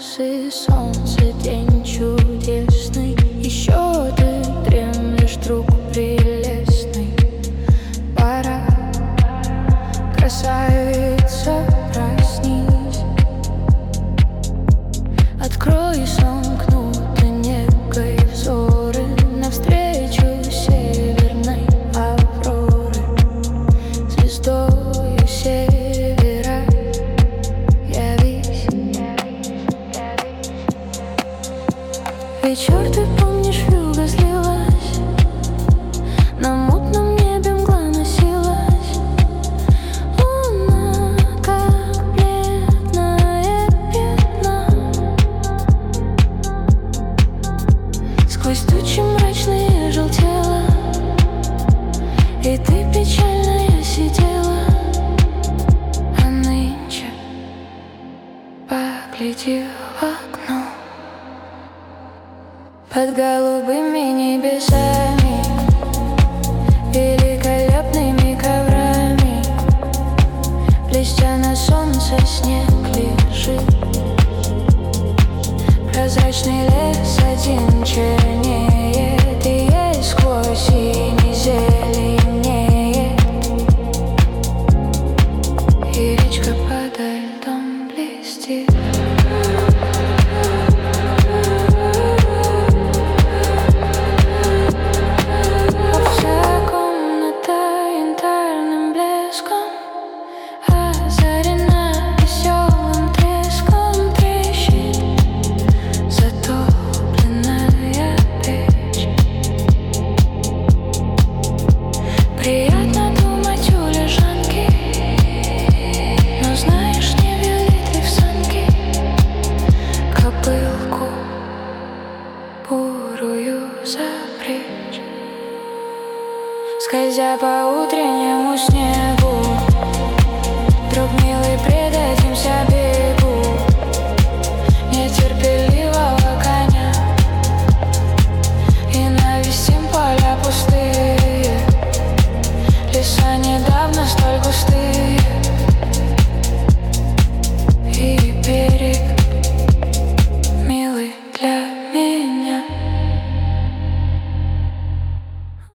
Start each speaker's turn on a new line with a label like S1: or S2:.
S1: росы, солнце, день чудесный. Еще ты дремлешь, друг прелестный. Пора, красавица, проснись. Открой сомкнутой негой взоры навстречу северной авроры. Звездою севера явись. Вечер, ты помнишь, вьюга слилась, на мутном небе мгла носилась. Луна, как бледное пятно, сквозь тучи мрачные желтела, и ты печальная сидела. А нынче погляди в окно. Под голубыми небесами, великолепными коврами, блестя на солнце, снег лежит. Прозрачный лес один чернеет, и ей сквозь синий зеленеет. И речка подо льдом блестит. Приятно думать у лежанки, но знаешь, не вели ты в санки кобылку бурую запрячь. Скользя по утреннему снегу,